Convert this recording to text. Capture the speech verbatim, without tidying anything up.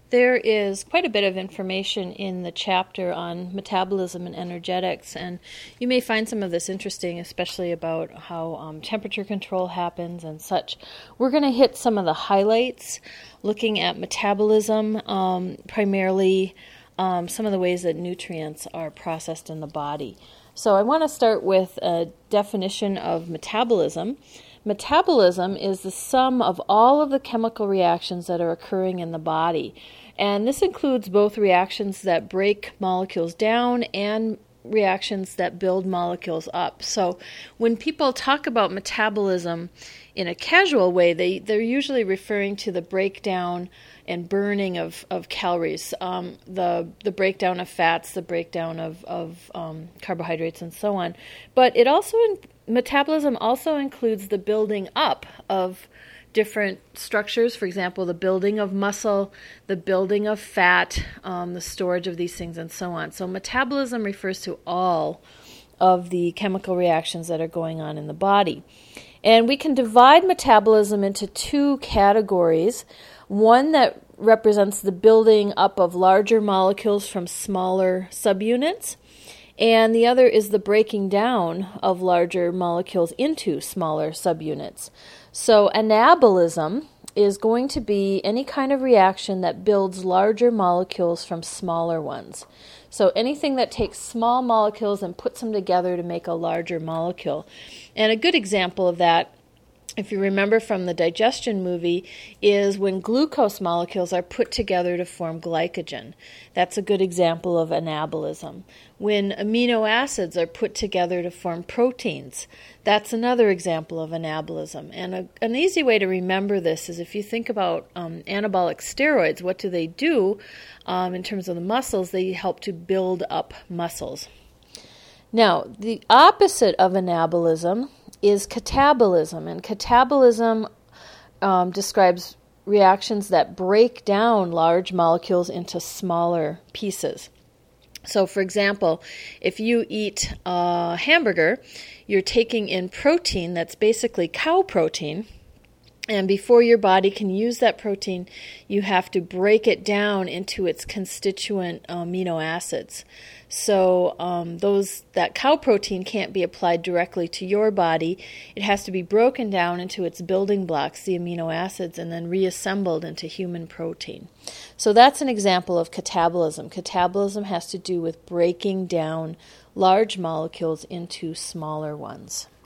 There is quite a bit of information in the chapter on metabolism and energetics, and you may find some of this interesting, especially about how um, temperature control happens and such. We're going to hit some of the highlights, looking at metabolism, um, primarily um, some of the ways that nutrients are processed in the body. So I want to start with a definition of metabolism. Metabolism is the sum of all of the chemical reactions that are occurring in the body. And this includes both reactions that break molecules down and reactions that build molecules up. So when people talk about metabolism in a casual way, they, they're usually referring to the breakdown and burning of, of calories, um, the the breakdown of fats, the breakdown of, of um, carbohydrates, and so on. But it also in, metabolism also includes the building up of different structures. For example, the building of muscle, the building of fat, um, the storage of these things, and so on. So metabolism refers to all of the chemical reactions that are going on in the body. And we can divide metabolism into two categories. One that represents the building up of larger molecules from smaller subunits, and the other is the breaking down of larger molecules into smaller subunits. So anabolism is going to be any kind of reaction that builds larger molecules from smaller ones. So anything that takes small molecules and puts them together to make a larger molecule. And a good example of that, if you remember from the digestion movie, is when glucose molecules are put together to form glycogen. That's a good example of anabolism. When amino acids are put together to form proteins, that's another example of anabolism. And a, an easy way to remember this is if you think about um, anabolic steroids, what do they do um, in terms of the muscles? They help to build up muscles. Now, the opposite of anabolism is catabolism, and catabolism um, describes reactions that break down large molecules into smaller pieces. So, for example, if you eat a hamburger, you're taking in protein that's basically cow protein, and before your body can use that protein, you have to break it down into its constituent amino acids. So um, those that cow protein can't be applied directly to your body. It has to be broken down into its building blocks, the amino acids, and then reassembled into human protein. So that's an example of catabolism. Catabolism has to do with breaking down large molecules into smaller ones.